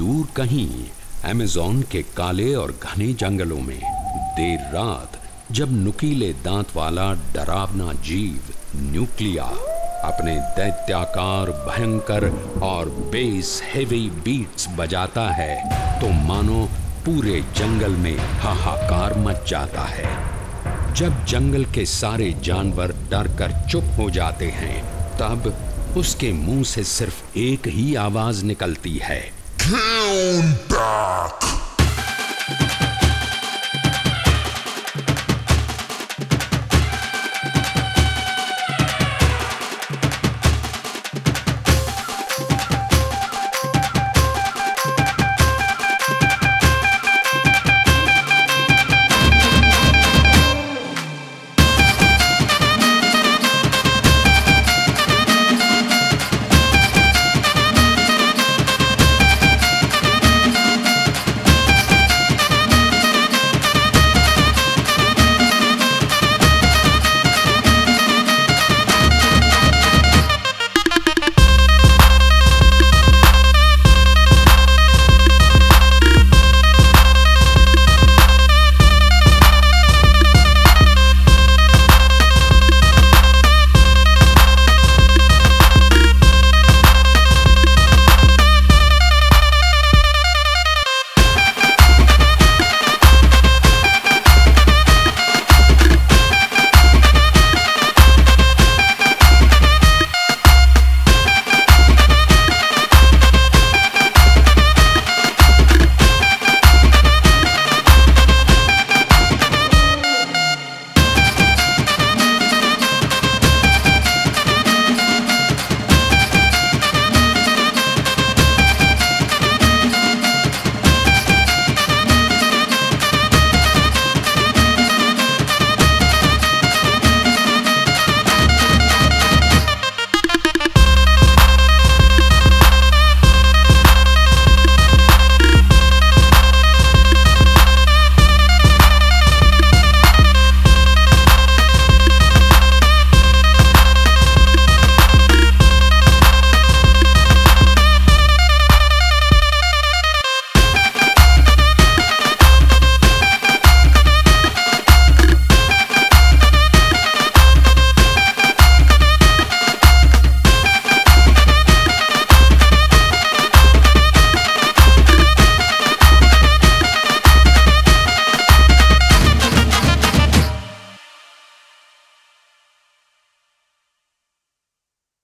दूर कहीं अमेज़न के काले और घने जंगलों में देर रात जब नुकीले दांत वाला डरावना जीव न्यूक्लिया अपने दैत्याकार, भयंकर और बेस हेवी बीट्स बजाता है तो मानो पूरे जंगल में हाहाकार मच जाता है। जब जंगल के सारे जानवर डर कर चुप हो जाते हैं तब उसके मुंह से सिर्फ एक ही आवाज निकलती है, Count back!